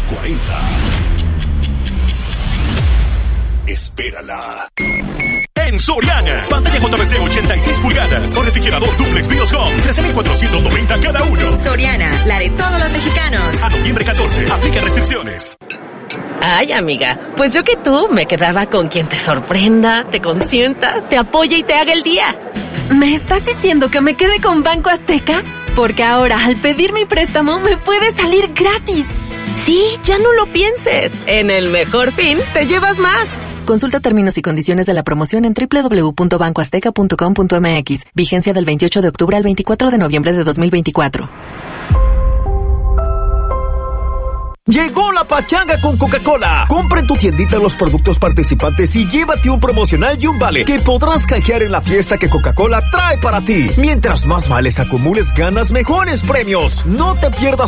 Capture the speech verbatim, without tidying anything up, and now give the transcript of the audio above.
cuarenta. Espérala. En Soriana, pantalla J B T ochenta y seis pulgadas o refrigerador duplex BIOS Home, trece mil cuatrocientos noventa cada uno. Soriana, la de todos los mexicanos. A noviembre catorce, aplica restricciones. Ay, amiga, pues yo que tú me quedaba con quien te sorprenda, te consienta, te apoye y te haga el día. ¿Me estás diciendo que me quede con Banco Azteca? Porque ahora, al pedir mi préstamo, me puede salir gratis. Sí, ya no lo pienses. En el mejor fin, te llevas más. Consulta términos y condiciones de la promoción en doble u doble u doble u punto banco azteca punto com punto m x. Vigencia del veintiocho de octubre al veinticuatro de noviembre de dos mil veinticuatro. Llegó la pachanga con Coca-Cola. Compra en tu tiendita los productos participantes y llévate un promocional y un vale que podrás canjear en la fiesta que Coca-Cola trae para ti. Mientras más vales acumules, ganas mejores premios. No te pierdas